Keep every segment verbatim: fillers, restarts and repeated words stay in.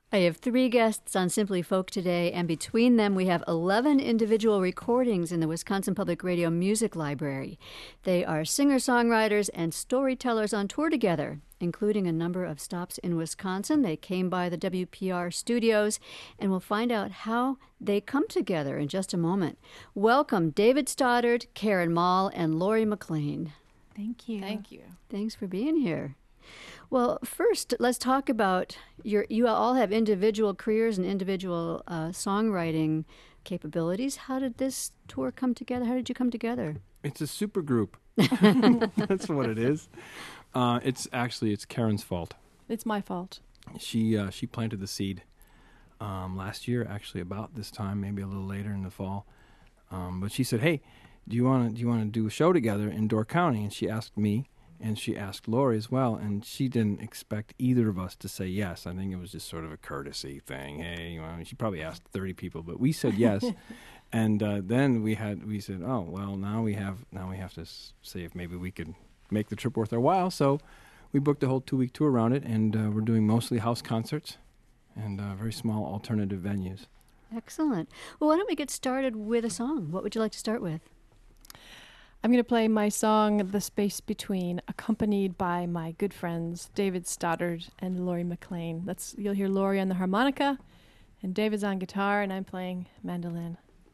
I have three guests on Simply Folk today, and between them we have eleven individual recordings in the Wisconsin Public Radio Music Library. They are singer-songwriters and storytellers on tour together, including a number of stops in Wisconsin. They came by the W P R studios, and we'll find out how they come together in just a moment. Welcome, David Stoddard, Karen Mall, and Lori McLean. Thank you. Thank you. Thanks for being here. Well, first, let's talk about your. You all have individual careers and individual uh, songwriting capabilities. How did this tour come together? How did you come together? It's a super group. That's what it is. Uh, it's actually it's Karen's fault. It's my fault. She uh, she planted the seed um, last year, actually about this time, maybe a little later in the fall. Um, but she said, "Hey, do you want to do you want to do a show together in Door County?" And she asked me. And she asked Lori as well, and she didn't expect either of us to say yes. I think it was just sort of a courtesy thing. Hey, you know, she probably asked thirty people, but we said yes. And uh, then we had we said, oh well, now we have now we have to s- see if maybe we could make the trip worth our while. So we booked a whole two week tour around it, and uh, we're doing mostly house concerts and uh, very small alternative venues. Excellent. Well, why don't we get started with a song? What would you like to start with? I'm going to play my song, The Space Between, accompanied by my good friends, David Stoddard and Lori McLean. That's, you'll hear Lori on the harmonica, and David's on guitar, and I'm playing mandolin.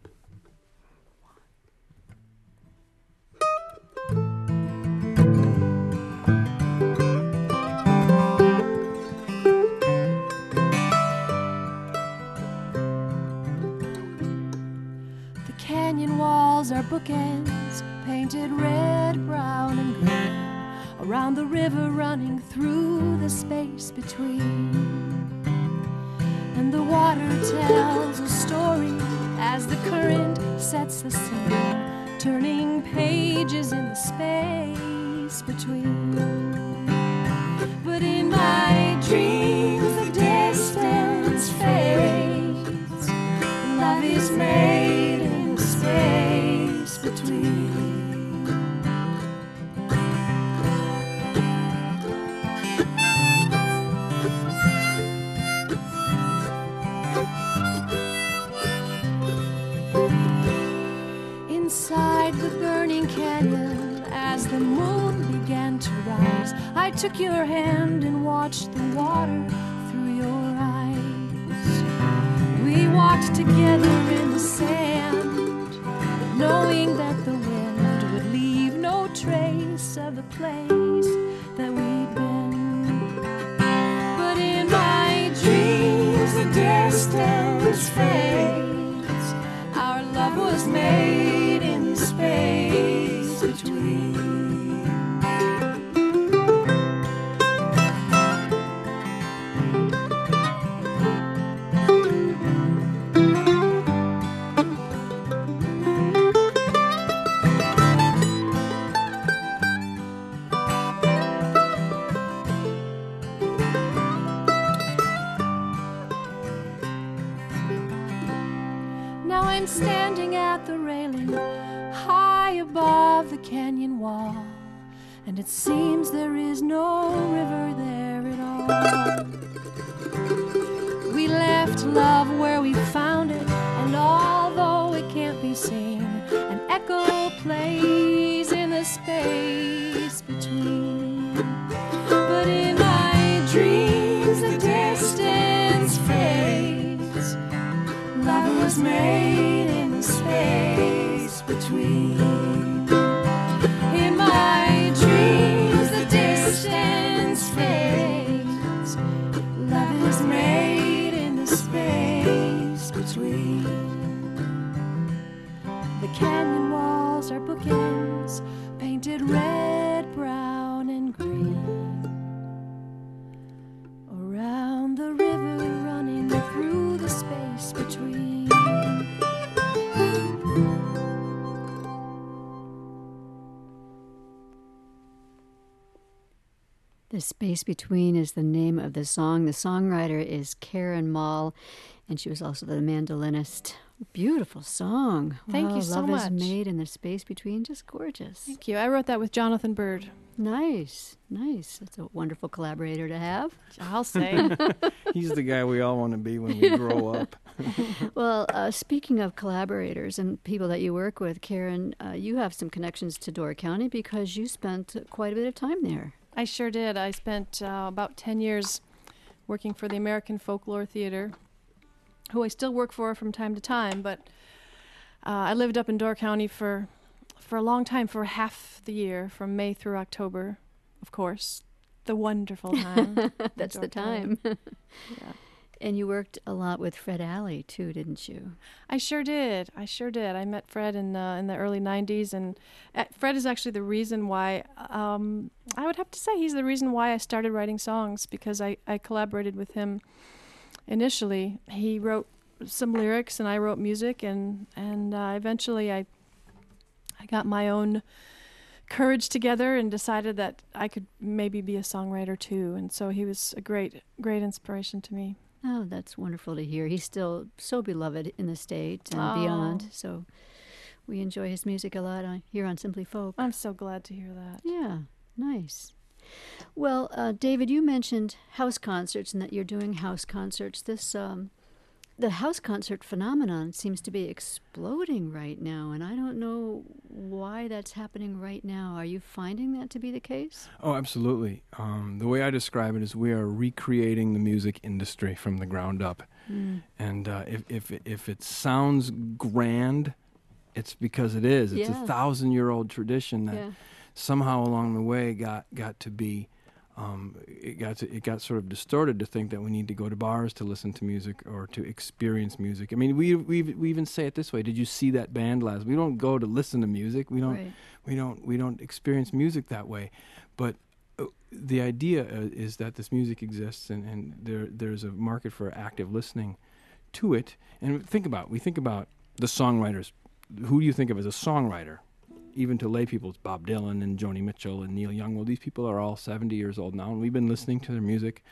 The canyon walls are bookends, painted red, brown, and green, around the river running through the space between. And the water tells a story as the current sets the scene, turning pages in the space between. But in my dreams the distance fades, love is made in the space between. Inside the burning canyon, as the moon began to rise, I took your hand and watched the water through your eyes. We walked together in the sand, knowing that the wind would leave no trace of the place that we'd been. But in my dreams the distance fades, our love was made in the space between. Now I'm standing at the railing, high above the canyon wall, and it seems there is no river there at all. We left love where we found it, and although it can't be seen, an echo plays in the space between. But in my dreams the distance fades, love was made in the space between. In my dreams the distance fades, love is made in the space between. The canyon walls are bookends, painted red, brown, and green, around the river running through the space between. The Space Between is the name of the song. The songwriter is Karen Mall, and she was also the mandolinist. Beautiful song. Thank wow, you so Love much. Is Made in the Space Between, just gorgeous. Thank you. I wrote that with Jonathan Bird. Nice, nice. That's a wonderful collaborator to have. I'll say. He's the guy we all want to be when we grow up. Well, uh, speaking of collaborators and people that you work with, Karen, uh, you have some connections to Door County because you spent quite a bit of time there. I sure did. I spent uh, about ten years working for the American Folklore Theater, who I still work for from time to time, but uh, I lived up in Door County for for a long time, for half the year, from May through October, of course. The wonderful time. That's Door the time. yeah. And you worked a lot with Fred Alley, too, didn't you? I sure did. I sure did. I met Fred in uh, in the early nineties, and uh, Fred is actually the reason why, um, I would have to say he's the reason why I started writing songs, because I, I collaborated with him initially. He wrote some lyrics, and I wrote music, and, and uh, eventually I I got my own courage together and decided that I could maybe be a songwriter, too. And so he was a great, great inspiration to me. Oh, that's wonderful to hear. He's still so beloved in the state and Oh. beyond. So we enjoy his music a lot on, here on Simply Folk. I'm so glad to hear that. Yeah, nice. Well, uh, David, you mentioned house concerts and that you're doing house concerts. This, um, the house concert phenomenon seems to be exploding right now, and I don't know why that's happening right now. Are you finding that to be the case? Oh, absolutely. Um, the way I describe it is we are recreating the music industry from the ground up. Mm. And uh, if, if, if it sounds grand, it's because it is. It's Yeah. a thousand-year-old tradition that Yeah. somehow along the way got, got to be... Um, it got to, it got sort of distorted to think that we need to go to bars to listen to music or to experience music. I mean, we we we even say it this way: did you see that band last? We don't go to listen to music. We don't Right. we don't we don't experience music that way. But uh, the idea uh, is that this music exists, and, and there there's a market for active listening to it. And think about we think about the songwriters. Who do you think of as a songwriter? Even to lay people, it's Bob Dylan and Joni Mitchell and Neil Young. Well, these people are all seventy years old now, and we've been listening to their music,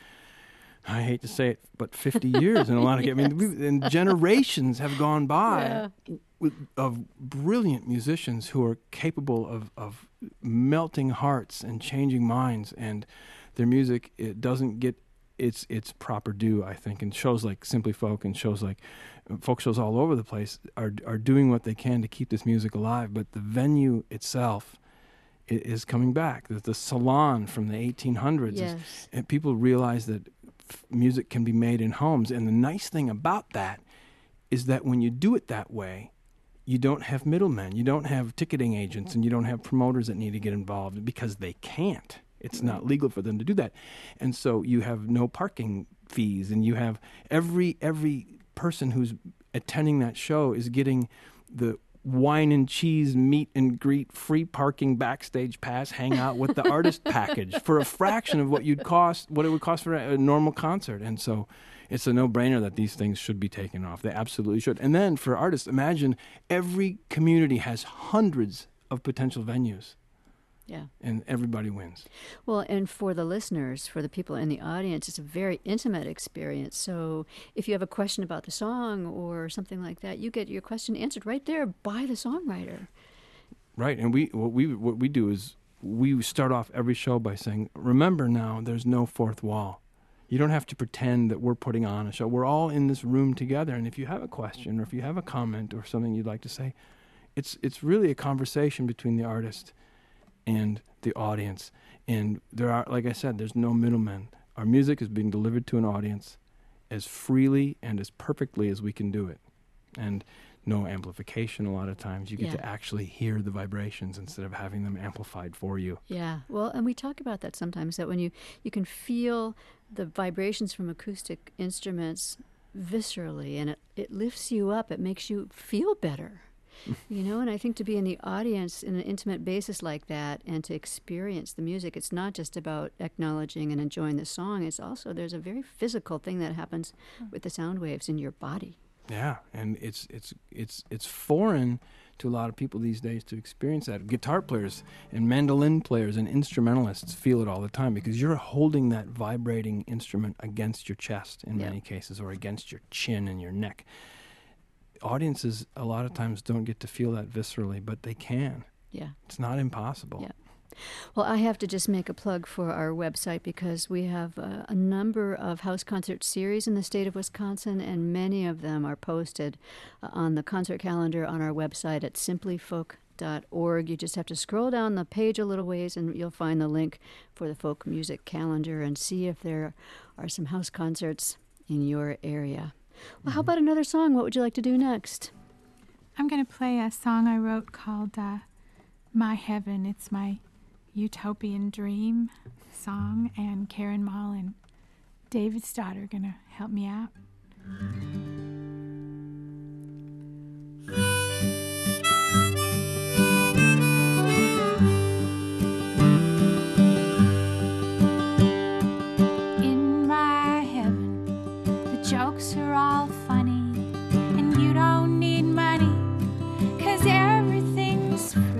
I hate to say it, but fifty years in a lot of cases. I mean, we, and generations have gone by Yeah. with, of brilliant musicians who are capable of, of melting hearts and changing minds, and their music, it doesn't get its its proper due, I think. And shows like Simply Folk and shows like folk shows all over the place are are doing what they can to keep this music alive, but the venue itself i- is coming back. The, the salon from the eighteen hundreds, Yes. is, and people realize that f- music can be made in homes. And the nice thing about that is that when you do it that way, you don't have middlemen, you don't have ticketing agents, and you don't have promoters that need to get involved because they can't. It's not legal for them to do that. And so you have no parking fees, and you have every every person who's attending that show is getting the wine and cheese, meet and greet, free parking, backstage pass, hang out with the artist package for a fraction of what you'd cost, what it would cost for a, a normal concert. And so it's a no-brainer that these things should be taken off. They absolutely should. And then for artists, imagine every community has hundreds of potential venues. Yeah. And everybody wins. Well, and for the listeners, for the people in the audience, it's a very intimate experience. So if you have a question about the song or something like that, you get your question answered right there by the songwriter. Right. And we what we what we do is we start off every show by saying, remember now, there's no fourth wall. You don't have to pretend that we're putting on a show. We're all in this room together. And if you have a question or if you have a comment or something you'd like to say, it's it's really a conversation between the artist and the audience. And there are, like I said, there's no middlemen. Our music is being delivered to an audience as freely and as perfectly as we can do it. And no amplification a lot of times. You get Yeah. to actually hear the vibrations instead of having them amplified for you. Yeah. Well, and we talk about that sometimes, that when you, you can feel the vibrations from acoustic instruments viscerally, and it, it lifts you up. It makes you feel better. You know, and I think to be in the audience in an intimate basis like that and to experience the music, it's not just about acknowledging and enjoying the song. It's also, there's a very physical thing that happens with the sound waves in your body. Yeah, and it's it's it's it's foreign to a lot of people these days to experience that. Guitar players and mandolin players and instrumentalists feel it all the time because you're holding that vibrating instrument against your chest in Yeah. many cases, or against your chin and your neck. Audiences a lot of times don't get to feel that viscerally, but they can. Yeah. It's not impossible. Yeah. Well, I have to just make a plug for our website because we have uh, a number of house concert series in the state of Wisconsin, and many of them are posted uh, on the concert calendar on our website at simply folk dot org. You just have to scroll down the page a little ways and you'll find the link for the folk music calendar and see if there are some house concerts in your area. Well, mm-hmm. How about another song? What would you like to do next? I'm going to play a song I wrote called uh, My Heaven. It's my utopian dream song, and Karen Mall and David's daughter are going to help me out. In my heaven, the jokes are all funny, and you don't need money, 'cause everything's free.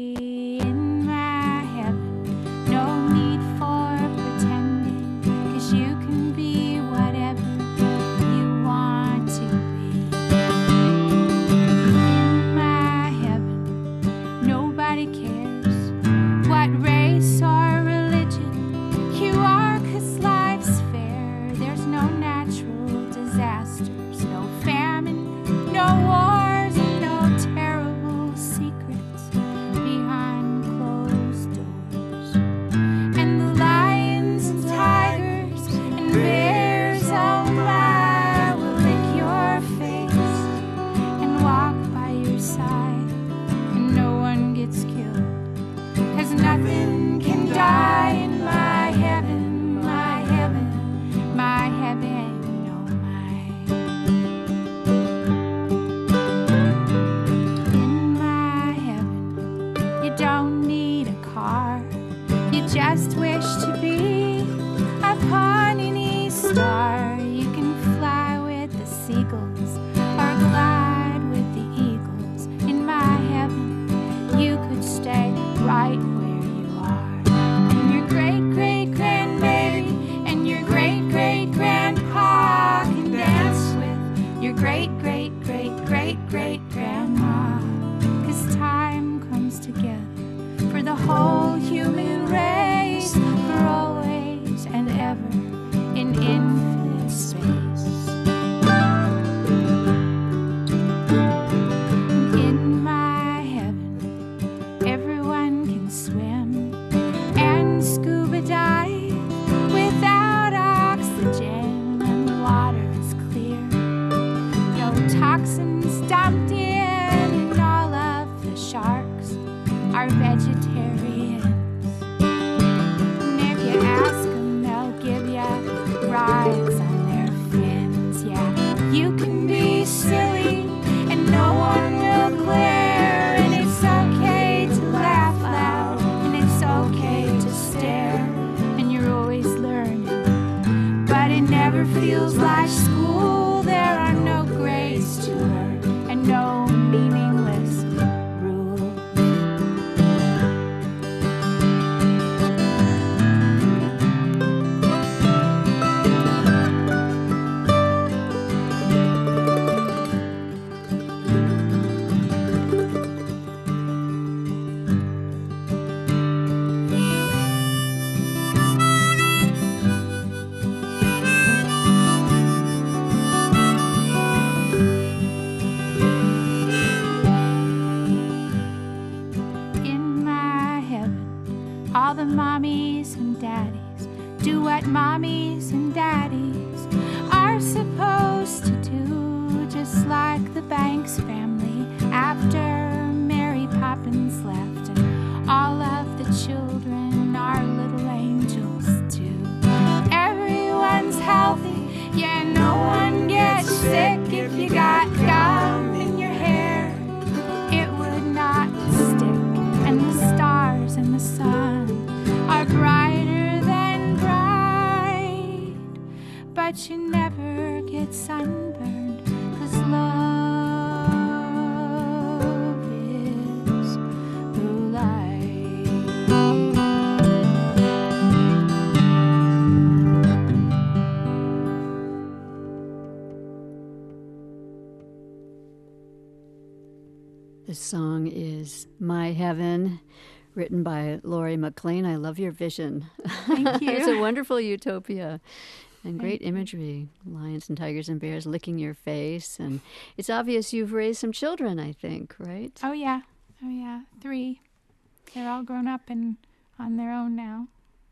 But you never get sunburned, 'cause love is This song is My Heaven, written by Laurie McLean. I love your vision. Thank you. It's a wonderful utopia and great Thank you. imagery. Lions and tigers and bears licking your face. And it's obvious you've raised some children, I think, right? Oh, yeah. Oh, yeah. Three. They're all grown up and on their own now.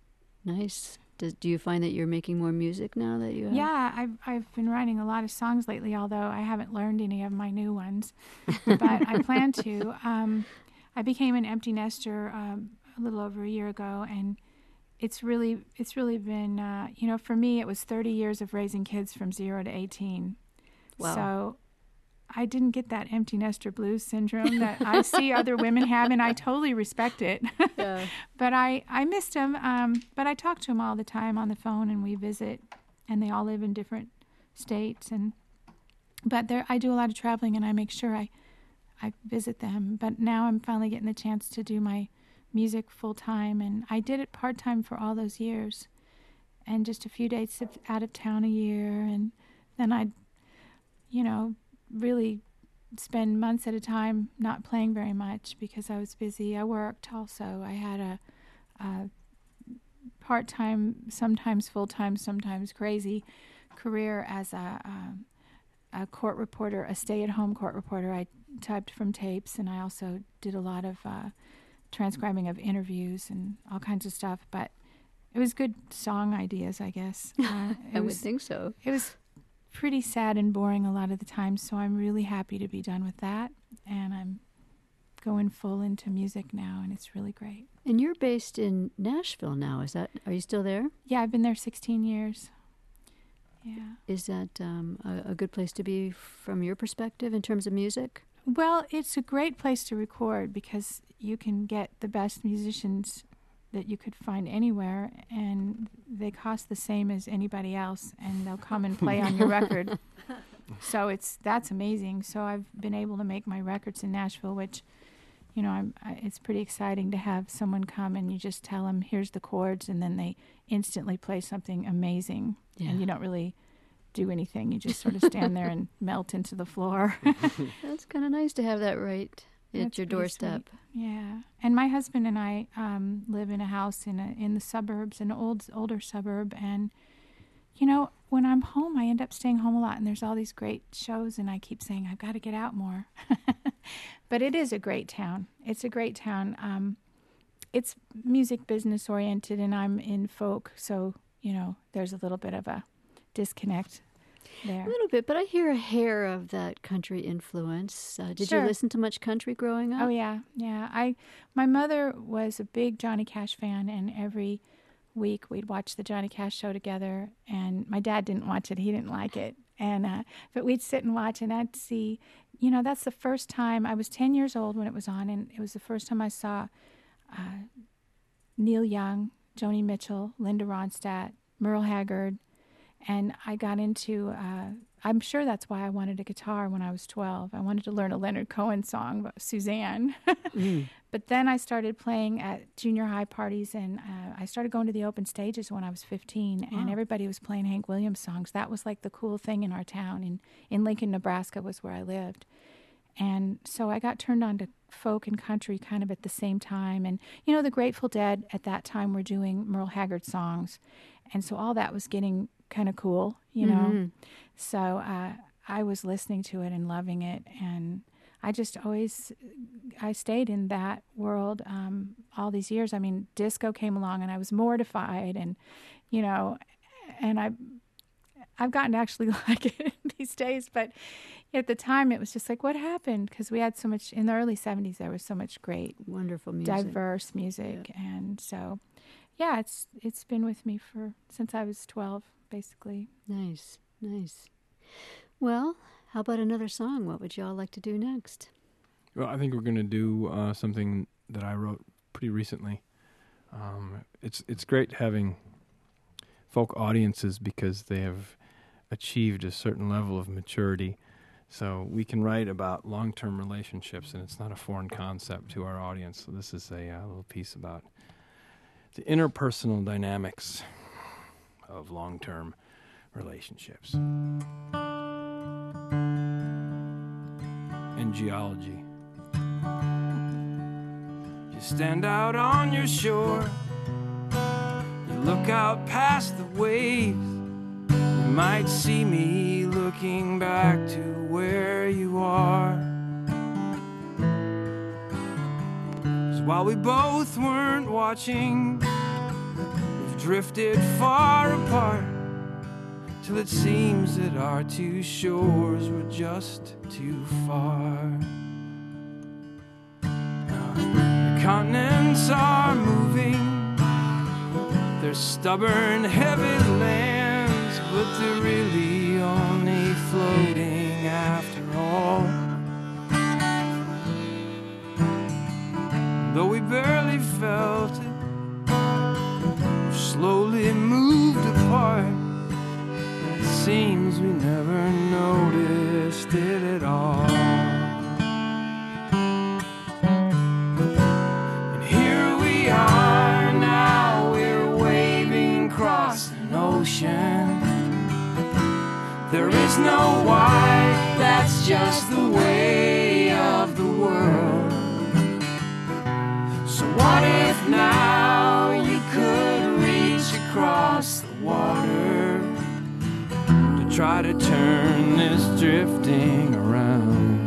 Nice. Does, do you find that you're making more music now that you have? Yeah, I've I've been writing a lot of songs lately, although I haven't learned any of my new ones, but I plan to. Um, I became an empty nester um, a little over a year ago, and it's really it's really been uh, you know, for me it was thirty years of raising kids from zero to eighteen. Wow. So I didn't get that empty nester blues syndrome that I see other women have, and I totally respect it. Yeah. But I, I missed them. Um, but I talk to them all the time on the phone, and we visit, and they all live in different states. And but there, I do a lot of traveling, and I make sure I, I visit them. But now I'm finally getting the chance to do my music full time, and I did it part time for all those years, and just a few days out of town a year, and then I'd, you know, really spend months at a time not playing very much because I was busy. I worked also. I had a, a part-time, sometimes full-time, sometimes crazy career as a, a, a court reporter, a stay-at-home court reporter. I typed from tapes, and I also did a lot of uh, transcribing of interviews and all kinds of stuff. But it was good song ideas, I guess. Uh, I it would was, think so. It was pretty sad and boring a lot of the time, so I'm really happy to be done with that, and I'm going full into music now, and it's really great. And you're based in Nashville now. Is that? Are you still there? Yeah, I've been there sixteen years. Yeah. Is that um, a, a good place to be from your perspective in terms of music? Well, it's a great place to record because you can get the best musicians that you could find anywhere, and they cost the same as anybody else, and they'll come and play on your record. So it's that's amazing. So I've been able to make my records in Nashville, which, you know, I'm, I, it's pretty exciting to have someone come and you just tell them, here's the chords, and then they instantly play something amazing. Yeah. And you don't really do anything. You just sort of stand there and melt into the floor. That's kind of nice to have that right at That's your pretty doorstep. sweet. Yeah, and my husband and I um, live in a house in a, in the suburbs, an old older suburb, and you know, when I'm home, I end up staying home a lot, and there's all these great shows, and I keep saying I've got to get out more. But it is a great town. It's a great town. Um, it's music business oriented, and I'm in folk, so you know, there's a little bit of a disconnect there. A little bit, but I hear a hair of that country influence. Uh, did Sure. you listen to much country growing up? Oh yeah, yeah. I my mother was a big Johnny Cash fan, and every week we'd watch the Johnny Cash show together. And my dad didn't watch it; he didn't like it. And uh, but we'd sit and watch, and I'd see. You know, that's the first time I was ten years old when it was on, and it was the first time I saw uh, Neil Young, Joni Mitchell, Linda Ronstadt, Merle Haggard. And I got into, uh, I'm sure that's why I wanted a guitar when I was twelve. I wanted to learn a Leonard Cohen song, about Suzanne. Mm. But then I started playing at junior high parties, and uh, I started going to the open stages when I was fifteen, Wow. and everybody was playing Hank Williams songs. That was like the cool thing in our town. In, in Lincoln, Nebraska was where I lived. And so I got turned on to folk and country kind of at the same time. And, you know, the Grateful Dead at that time were doing Merle Haggard songs. And so all that was getting kind of cool, you know. Mhm. So uh, I was listening to it and loving it. And I just always, I stayed in that world um, all these years. I mean, disco came along and I was mortified. And, you know, and I, I've gotten to actually like it these days. But at the time, it was just like, what happened? Because we had so much, in the early seventies, there was so much great, Wonderful music. diverse music. And so, yeah, it's it's been with me for since I was twelve, basically. Nice, nice. Well, how about another song? What would y'all like to do next? Well, I think we're going to do uh, something that I wrote pretty recently. Um, it's it's great having folk audiences because they have achieved a certain level of maturity. So we can write about long-term relationships, and it's not a foreign concept to our audience. So this is a uh, little piece about the interpersonal dynamics of long-term relationships and geology. stand out on your shore. You look out past the waves. You might see me looking back to where you are. 'Cause while we both weren't watching, we've drifted far apart, till it seems that our two shores were just too far. Now, the continents are moving, they're stubborn, heavy lands, but they're really only floating after all. Though we barely felt it, we've slowly moved apart. It seems we never noticed it at all. And here we are now, we're waving across an ocean. There is no why, that's just the way of the world. So what if now you could reach across the water, try to turn this drifting around?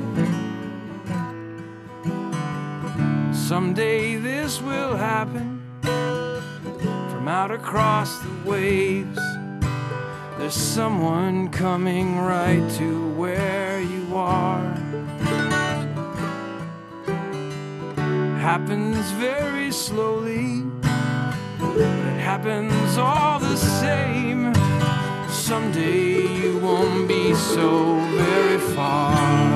Someday this will happen. From out across the waves, there's someone coming right to where you are. Happens very slowly, but it happens all the same. Someday you won't be so very far.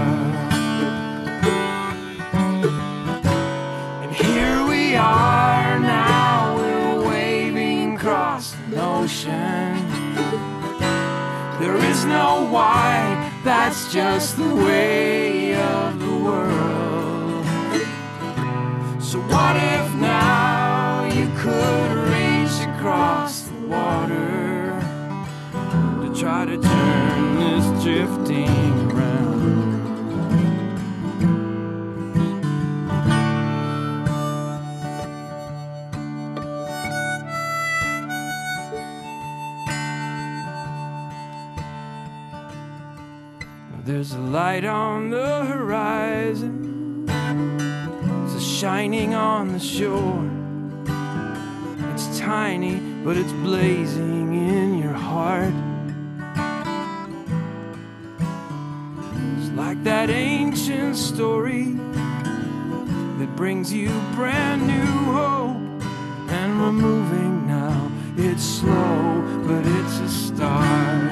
And here we are now, we're waving across an ocean. There is no why, that's just the way of the world. So what if now you could reach across the water, try to turn this drifting around? There's a light on the horizon, it's a shining on the shore. It's tiny, but it's blazing in your heart. Like that ancient story that brings you brand new hope. And we're moving now, it's slow, but it's a start.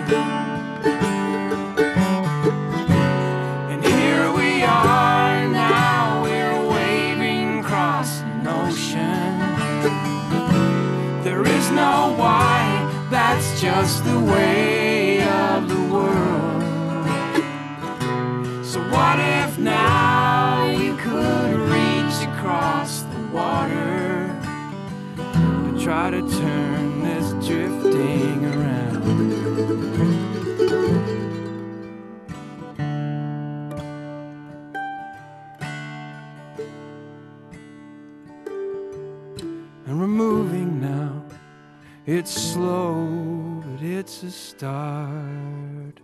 And here we are now, we're waving across an ocean. There is no why, that's just the way of the world. So what if now you could reach across the water to try to turn this drifting around? And we're moving now, it's slow, but it's a start.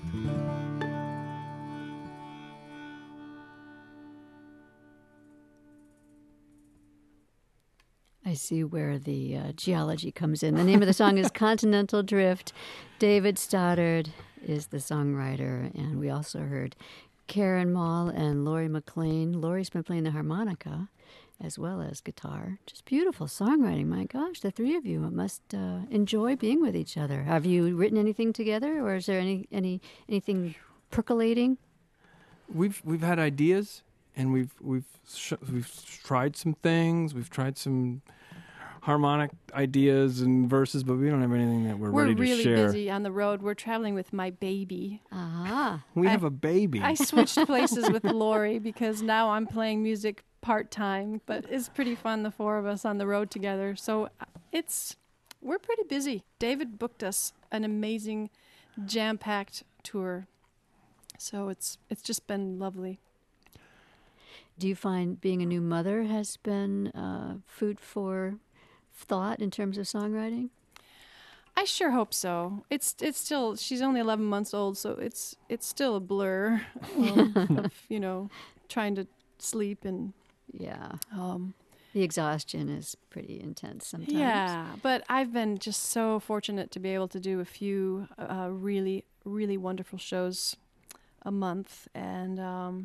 I see where the uh, geology comes in. The name of the song is Continental Drift. David Stoddard is the songwriter, and we also heard Karen Mall and Lori McLean. Lori's been playing the harmonica as well as guitar. Just beautiful songwriting. My gosh, the three of you must uh, enjoy being with each other. Have you written anything together, or is there any, any anything percolating? We've we've had ideas, and we've we've sh- we've tried some things. We've tried some harmonic ideas and verses, but we don't have anything that we're, we're ready to really share. We're really busy on the road. We're traveling with my baby. Ah, we I, have a baby. I switched places with Lori because now I'm playing music part-time, but it's pretty fun, the four of us on the road together. So it's we're pretty busy. David booked us an amazing jam-packed tour, so it's it's just been lovely. Do you find being a new mother has been uh, food for thought in terms of songwriting? I sure hope so. It's it's still, she's only eleven months old, so it's it's still a blur um, of, you know, trying to sleep and Yeah. um, The exhaustion is pretty intense sometimes. yeah. But I've been just so fortunate to be able to do a few uh, really really wonderful shows a month, and um,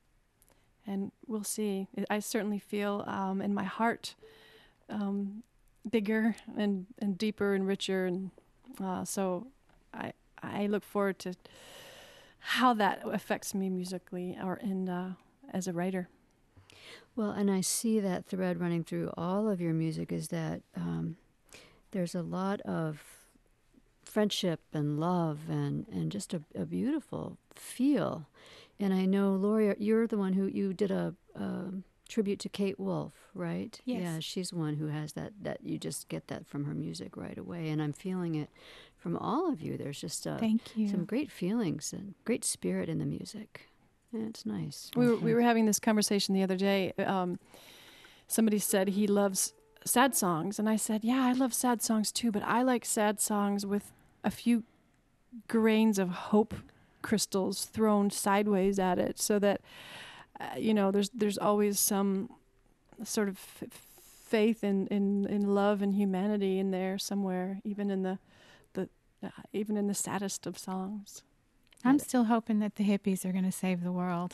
and we'll see. I certainly feel um, in my heart um, bigger and, and deeper and richer, and uh, so I I look forward to how that affects me musically or in uh, as a writer. Well, and I see that thread running through all of your music is that um, there's a lot of friendship and love and, and just a, a beautiful feel. And I know, Lori, you're the one who, you did a, a tribute to Kate Wolf, right? Yes. Yeah, she's one who has that, that you just get that from her music right away. And I'm feeling it from all of you. There's just a, Thank you. some great feelings and great spirit in the music. Yeah, it's nice. We were, we were having this conversation the other day. Um, somebody said he loves sad songs, and I said, yeah, I love sad songs too, but I like sad songs with a few grains of hope crystals thrown sideways at it, so that uh, you know, there's there's always some sort of f- faith in, in, in love and humanity in there somewhere, even in the the uh, even in the saddest of songs. I'm still hoping that the hippies are going to save the world.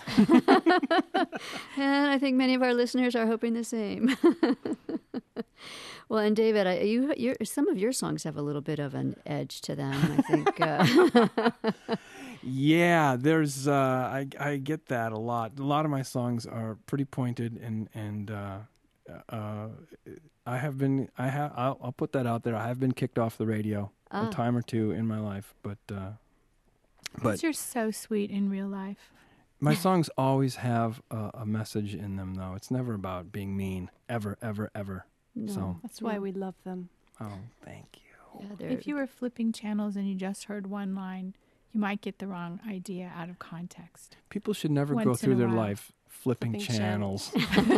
And I think many of our listeners are hoping the same. Well, and David, I, you, your, some of your songs have a little bit of an edge to them, I think. Uh, Yeah, there's uh, I I get that a lot. A lot of my songs are pretty pointed, and and uh, uh, I have been I have I'll, I'll put that out there. I have been kicked off the radio Ah. a time or two in my life, but uh, but You're so sweet in real life. my songs always have a, a message in them, though. It's never about being mean, ever, ever, ever. no. So, That's why we love them. oh, thank you. Yeah, they're- If you were flipping channels and you just heard one line, you might get the wrong idea out of context. People should never go Once in through a their while. life flipping, Flipping channels.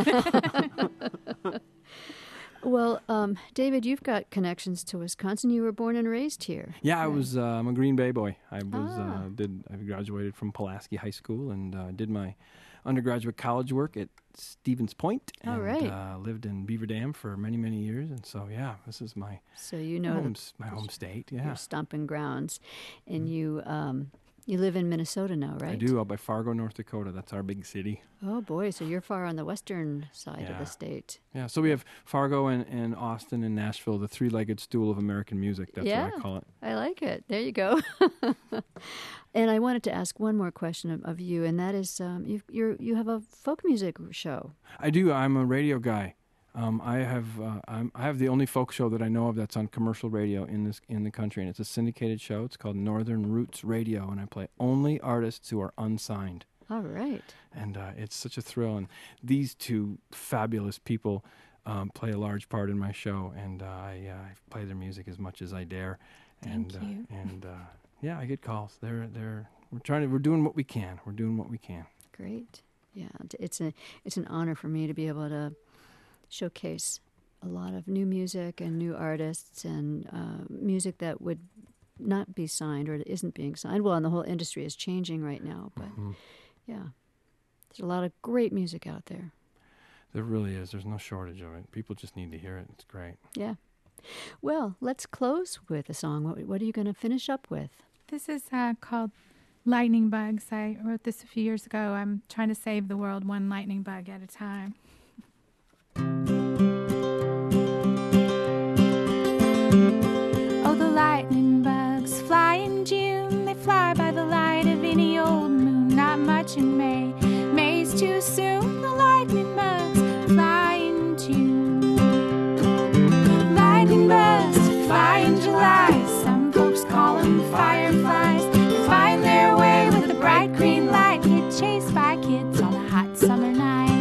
Well, um, David, you've got connections to Wisconsin. You were born and raised here. Yeah, I Right. was. Uh, I'm a Green Bay boy. I was. Ah. Uh, did. I graduated from Pulaski High School and uh, did my undergraduate college work at Stevens Point. And, All right. Uh, lived in Beaver Dam for many, many years, and so yeah, this is my So you know home, the, s- my home state. your Yeah, stomping grounds. And you um, you live in Minnesota now, right? I do. Out by Fargo, North Dakota. That's our big city. Oh, boy. So you're far on the western side of Yeah. the state. Yeah, so we have Fargo and, and Austin and Nashville, the three-legged stool of American music. That's Yeah. what I call it. I like it. There you go. And I wanted to ask one more question of, of you, and that is, um, you you're, you have a folk music show. I do. I'm a radio guy. Um, I have uh, I'm, I have the only folk show that I know of that's on commercial radio in this in the country, and it's a syndicated show. It's called Northern Roots Radio, and I play only artists who are unsigned. All right. And uh, it's such a thrill. And these two fabulous people um, play a large part in my show, and uh, I, uh, I play their music as much as I dare. Thank and, you. Uh, and uh, yeah, I get calls. They're they're we're trying to we're doing what we can. We're doing what we can. Great. Yeah, t- it's a it's an honor for me to be able to showcase a lot of new music and new artists and uh, music that would not be signed or that isn't being signed. Well, and the whole industry is changing right now, but Mhm. yeah, there's a lot of great music out there. There really is. There's no shortage of it. People just need to hear it. It's great. Yeah. Well, let's close with a song. What, what are you going to finish up with? This is uh, called Lightning Bugs. I wrote this a few years ago. I'm trying to save the world one lightning bug at a time. Oh, the lightning bugs fly in June. They fly by the light of any old moon. Not much in May. May's too soon. The lightning bugs fly in June. Lightning bugs fly in July. Some folks call them fireflies. They find their way with a bright green light. Get chased by kids on a hot summer night.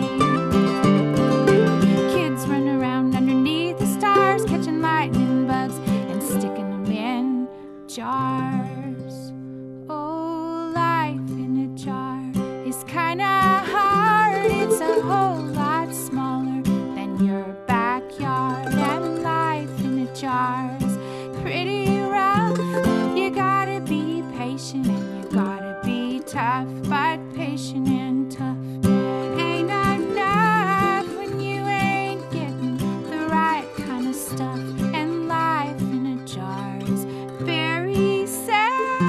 Kids run around underneath the stars, catching lightning bugs and sticking them in jars. Oh, life in a jar is kinda hard. It's a whole lot smaller than your backyard, and life in a jar's pretty rough. You gotta be patient and you gotta be tough, but patient and tough ain't enough when you ain't getting the right kind of stuff. And life in a jar's very sad,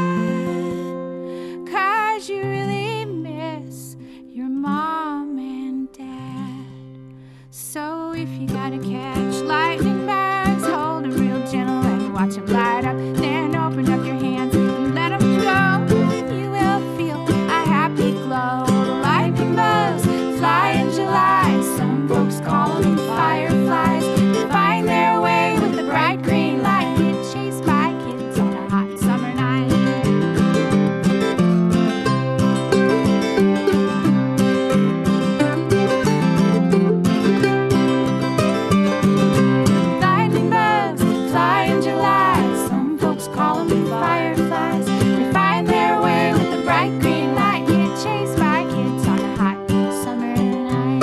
'cause you really miss your mom and dad. So if you gotta catch lightning bugs, hold them real gentle and watch them light up. Then open up your hands and let them go. You will feel a happy glow. Lightning bugs fly in July. Some folks call them fireflies. They find their way with the bright green light. Get chased by kids on a hot summer night. Lightning bugs fly in July. Some folks call them fireflies. They find their way with the bright green light. Get chased by kids on a hot summer night.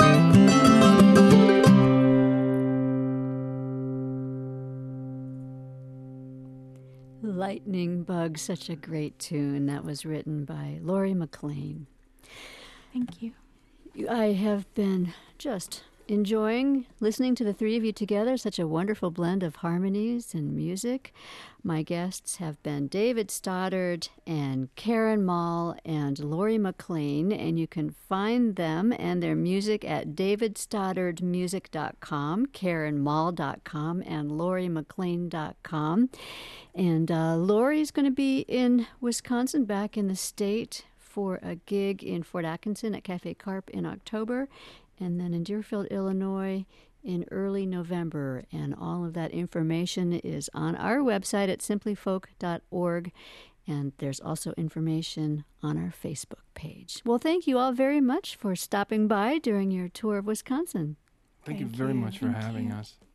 Lightning Bug, such a great tune. That was written by Lori McLean. Thank you. You- I have been just enjoying listening to the three of you together, such a wonderful blend of harmonies and music. My guests have been David Stoddard and Karen Mall and Lori McLean, and you can find them and their music at david stoddard music dot com, karen mall dot com, and lori mclean dot com. And uh, Lori's going to be in Wisconsin, back in the state, for a gig in Fort Atkinson at Cafe Carp in October, and then in Deerfield, Illinois in early November. And all of that information is on our website at simply folk dot org, and there's also information on our Facebook page. Well, thank you all very much for stopping by during your tour of Wisconsin. Thank, you Thank very you. much for Thank having you. us.